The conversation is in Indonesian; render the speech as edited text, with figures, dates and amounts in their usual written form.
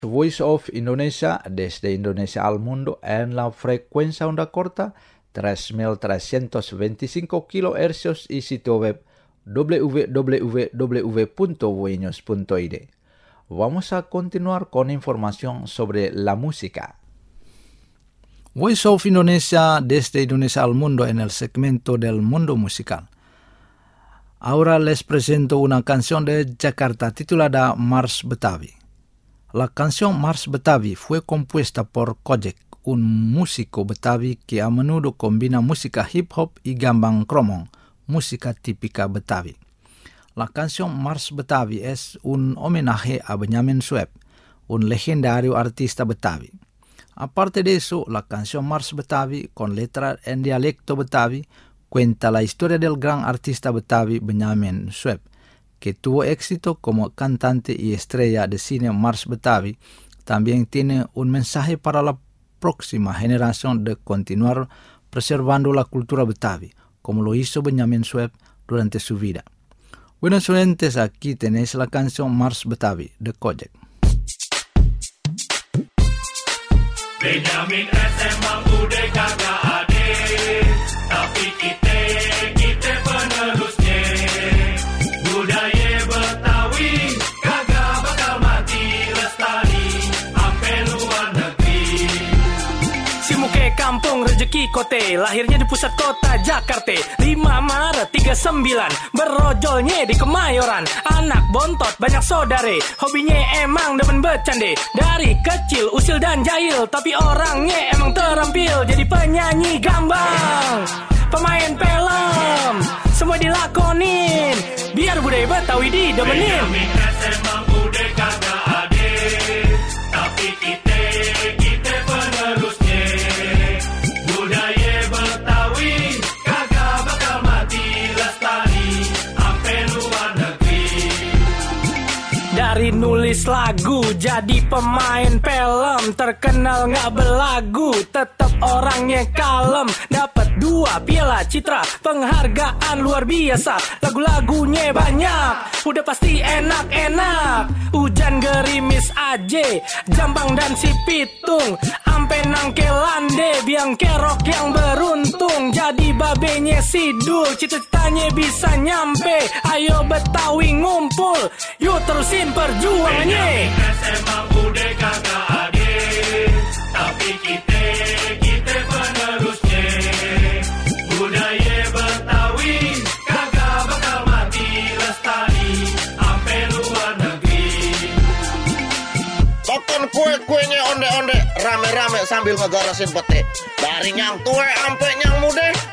Voice of Indonesia desde Indonesia al mundo en la frecuencia onda corta 3.325 kHz y sitio web www.voinews.id. Vamos a continuar con información sobre la música. Voice of Indonesia desde Indonesia al mundo en el segmento del mundo musical. Ahora les presento una canción de Jakarta titulada Mars Betawi. La canción Mars Betawi fue compuesta por Kojek, un músico Betawi que a menudo combina música hip hop y gambang kromong, música típica Betawi. La canción Mars Betawi es un homenaje a Benyamin Sueb, un legendario artista Betawi. Aparte de eso, la canción Mars Betawi, con letra en dialecto Betawi, cuenta la historia del gran artista Betawi Benyamin Sueb, que tuvo éxito como cantante y estrella de cine Mars Betawi. También tiene un mensaje para la próxima generación de continuar preservando la cultura Betawi, como lo hizo Benyamin Sueb durante su vida. Buenos oyentes, aquí tenéis la canción Mars Betawi de Kojek. Benyamin emang udah kagak ade, tapi kita penerusnya. Budaya Betawi kagak bakal mati, lestari sampai luar negeri. Si muke kampung rezeki kote, lahirnya di pusat kota Jakarta. 5 Maret 39, berojolnya di Kemayoran. Anak bontot banyak saudare, hobinya emang demen bercande. Dari kecil usil dan jahil, tapi orangnya emang terampil. Jadi penyanyi gambang, pemain film, semua dilakonin biar budaya Betawi didemenin. Benyamin emang udah kagak ade, tapi kita penerusnya. Budaya Betawi kagak bakal mati, lestari sampai luar negeri. Dari nulis lagu jadi pemain film, terkenal nggak belagu, tetap orangnya kalem. Dapat 2 piala citra, penghargaan luar biasa. Lagu-lagunya banyak, udah pasti enak-enak. Hujan gerimis aje, Jambang dan si Pitung, ampe nangkelande, biang kerok yang beruntung. Jadi babenya Sidul, cita-citanya bisa nyampe. Ayo Betawi ngumpul, yuk terusin perjuangannya. Emang udah kagak ade, tapi kita penerusnya. Budaya Betawi kagak bakal mati, lestari sampai luar negeri. Toton kue-kuenya onde-onde, rame-rame sambil ngegarasin pete. Dari nyang tua sampai nyang muda,